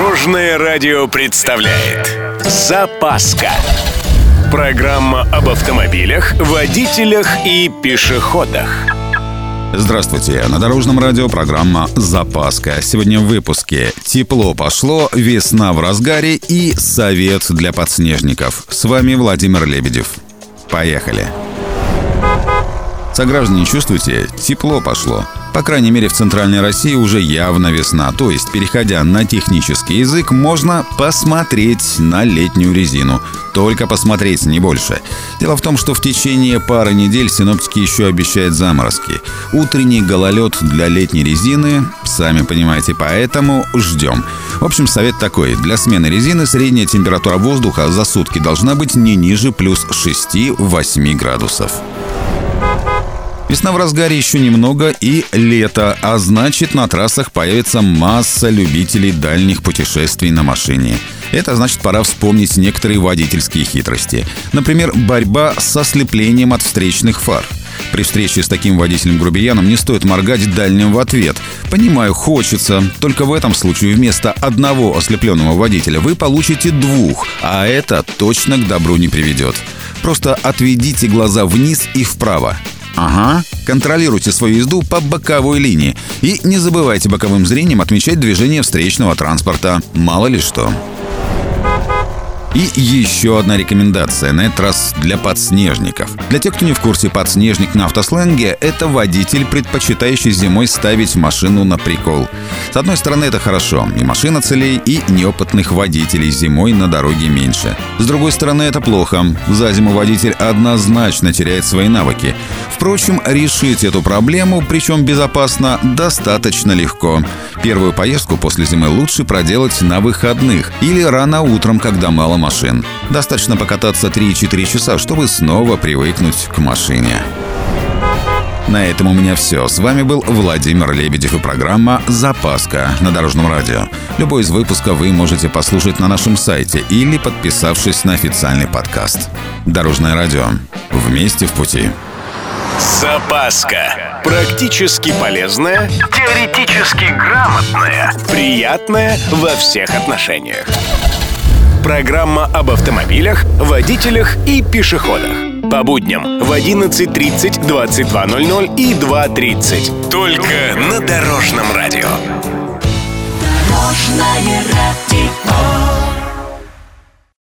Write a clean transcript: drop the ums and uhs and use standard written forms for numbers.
Дорожное радио представляет «Запаска». Программа об автомобилях, водителях и пешеходах. Здравствуйте, на Дорожном радио программа «Запаска». Сегодня в выпуске: тепло пошло, весна в разгаре и совет для подснежников. С вами Владимир Лебедев. Поехали! Сограждане, чувствуете? Тепло пошло. По крайней мере, в Центральной России уже явно весна. То есть, переходя на технический язык, можно посмотреть на летнюю резину. Только посмотреть, не больше. Дело в том, что в течение пары недель синоптики еще обещают заморозки. Утренний гололед для летней резины, сами понимаете, поэтому ждем. В общем, совет такой. Для смены резины средняя температура воздуха за сутки должна быть не ниже плюс 6-8 градусов. Весна в разгаре, еще немного и лето, а значит, на трассах появится масса любителей дальних путешествий на машине. Это значит, пора вспомнить некоторые водительские хитрости. Например, борьба с ослеплением от встречных фар. При встрече с таким водителем-грубияном не стоит моргать дальним в ответ. Понимаю, хочется. Только в этом случае вместо одного ослепленного водителя вы получите двух, а это точно к добру не приведет. Просто отведите глаза вниз и вправо. Ага, контролируйте свою езду по боковой линии. И не забывайте боковым зрением отмечать движение встречного транспорта. Мало ли что. И еще одна рекомендация, на этот раз для подснежников. Для тех, кто не в курсе, подснежник на автосленге – это водитель, предпочитающий зимой ставить машину на прикол. С одной стороны, это хорошо. И машина целей, и неопытных водителей зимой на дороге меньше. С другой стороны, это плохо. За зиму водитель однозначно теряет свои навыки. Впрочем, решить эту проблему, причем безопасно, достаточно легко. Первую поездку после зимы лучше проделать на выходных или рано утром, когда мало машин. Достаточно покататься 3-4 часа, чтобы снова привыкнуть к машине. На этом у меня все. С вами был Владимир Лебедев и программа «Запаска» на Дорожном радио. Любой из выпусков вы можете послушать на нашем сайте или подписавшись на официальный подкаст. Дорожное радио. Вместе в пути. «Запаска». Практически полезная, теоретически грамотная, приятная во всех отношениях. Программа об автомобилях, водителях и пешеходах. По будням в 11:30, 22:00 и 2:30. Только на Дорожном радио. Дорожное радио.